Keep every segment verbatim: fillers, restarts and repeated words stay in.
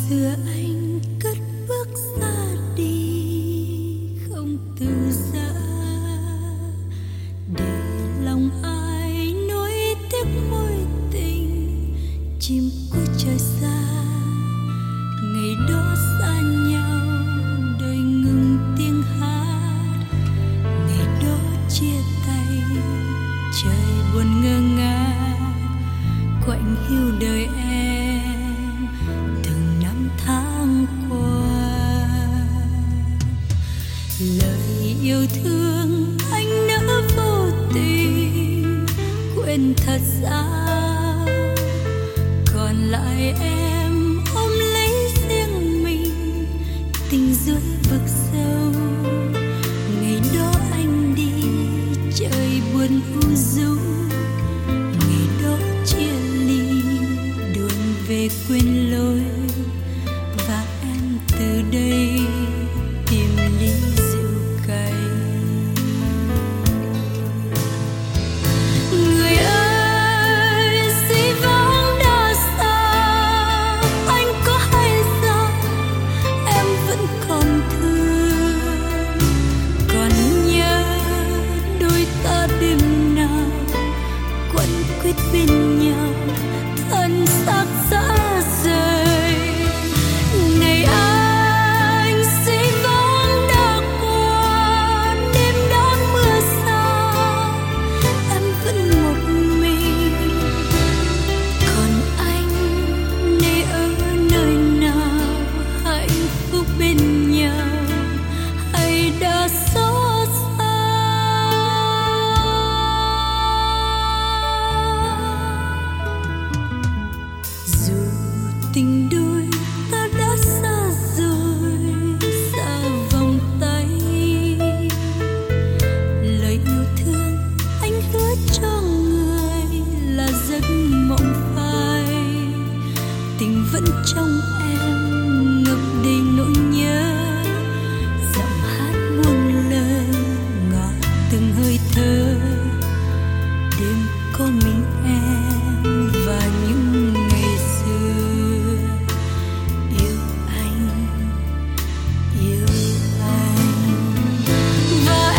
xưa anh cất bước ra đi không từ giã, để lòng ai nuối tiếc mối tình chim cuối trời xa. Ngày đó xa nhau đời ngừng tiếng hát, ngày đó chia tay trời buồn ngơ ngác, quạnh hiu đời em từng năm tháng qua. Lời yêu thương anh nỡ vô tình quên thật sao, còn lại em ôm lấy riêng mình tình dưới vực sâu. Ngày đó anh đi trời buồn u du, ngày đó chia ly đường về quên lối, và em từ đây tìm ly rượu cay. Người ơi dĩ vãng đã xa, anh có hay rằng em vẫn còn thương, còn nhớ đôi ta đêm nào quấn quýt bên nhau thân xác xa rời. Này anh dĩ vãng đã qua, đêm đã mưa xa em vẫn một mình, còn anh nay ở nơi nào, hạnh phúc bên nhau hay đã xót xa. Dù tình đôi ta đã xa rồi, xa vòng tay, lời yêu thương anh hứa cho người là giấc mộng phai. Tình vẫn trong em ngập đầy nỗi nhớ, giọng hát buông lơ ngọt từng hơi thở. Đêm có mình em và những ngày xưa, yêu anh, yêu anh, và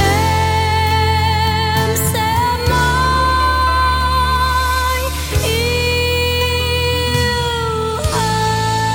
em sẽ mãi yêu anh.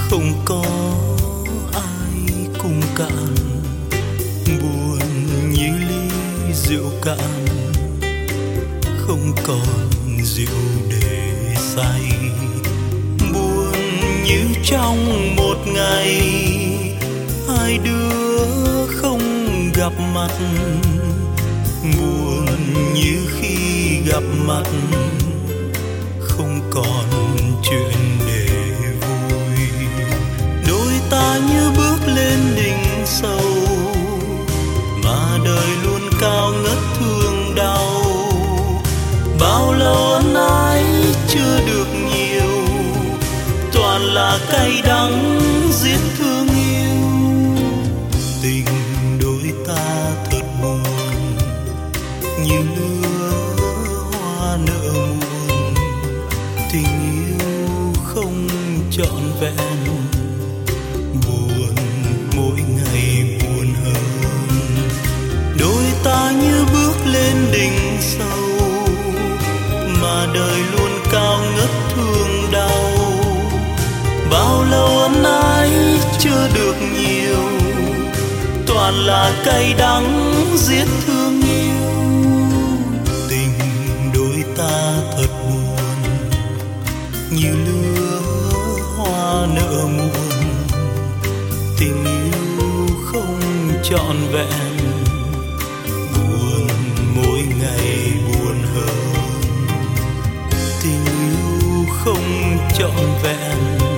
không có ai cùng cạn, buồn như ly rượu cạn, không còn rượu để say. Buồn như trong một ngày hai đứa không gặp mặt, buồn như khi gặp mặt không còn chuyện để vui. Đôi ta như bước lên đỉnh sâu mà đời luôn cao ngất thương đau. Bao lâu ân ái chưa được nhiều, toàn là cay đắng giết thương yêu. Tình đôi ta thật buồn như lứa hoa nở muôn, tình yêu không trọn vẹn, buồn mỗi ngày buồn hơn. Đôi ta như bước lên đỉnh sâu mà đời luôn cao ngất thương đau. Bao lâu ân ái chưa được nhiều, toàn là cay đắng giết thương yêu. Tình đôi ta thật buồn như lứa hoa nở muôn, tình yêu không trọn vẹn, buồn mỗi ngày buồn hơn. Tình yêu không trọn vẹn,